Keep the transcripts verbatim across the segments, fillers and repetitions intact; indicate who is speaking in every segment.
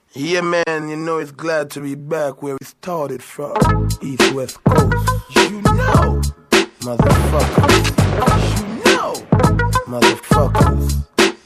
Speaker 1: Yeah, man, you know it's glad to be back where we started from. East West Coast. You know, motherfuckers. You know, motherfuckers.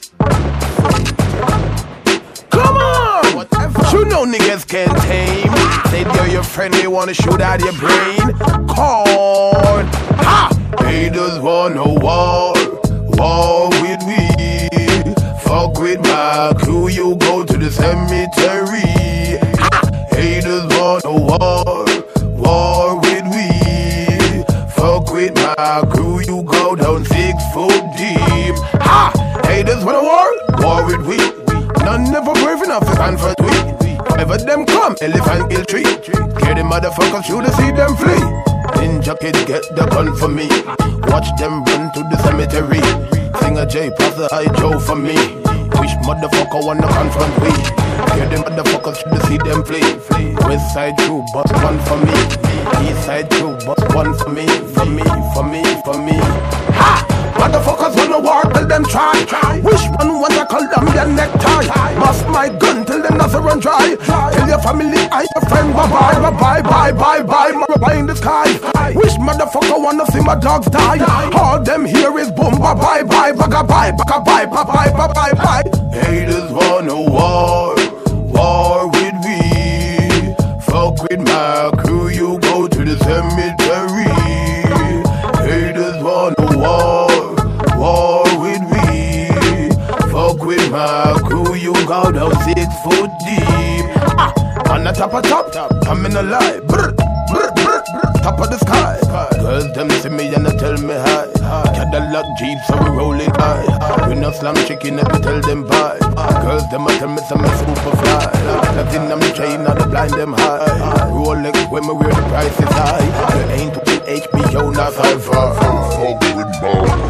Speaker 1: Come on! Whatever. You know niggas can't tame. Say you're your friend, they wanna shoot out your brain. Corn. Ha! Haters wanna war. War with me. Fuck with my crew, you go to the cemetery. Ha! Haters wanna war, war with we. Fuck with my crew, you go down six foot deep. Ha! Haters wanna war, war with we. None never brave enough to stand for we. Whenever them come, elephant kill tree. Hear the motherfuckers shoot to see them flee. Ninja kids get the gun for me. Watch them run to the cemetery. Sing a J, pass the high Joe for me. Wish motherfucker wanna confront me. Hear them motherfuckers should see them flee. West side crew, but one for me. East side crew, but one for me. For me, for me, for me. Ha! Motherfuckers wanna war, tell them try. Wish one wanna call them their necktie. Bust my gun till them nothing run dry. Tell your family and your friend bye bye, bye bye, bye bye, bye. Bye in the sky. Wish motherfucker wanna see my dogs die. All them here is boom, bye bye, bye, bye, bye, bye, bye, bye, bye, bye, bye, bye. Haters wanna war, war with me. Fuck with my crew, you go to the cemetery. Haters wanna war, war with me. Fuck with my crew, you go down six foot deep. Ah, on the top of top, I'm in a lie. Brr, brr, brr, brr, top of the sky. Girls them see me and they tell me hi. Cadillac Jeep, so we rolling high. We no slam chicken and we tell them bye. Girls them a tell me some super fly. Nothing I'm chain, not the blind them high. Rolex when me wear the price is high. There ain't to H B O, not five far.
Speaker 2: Fuck with ball.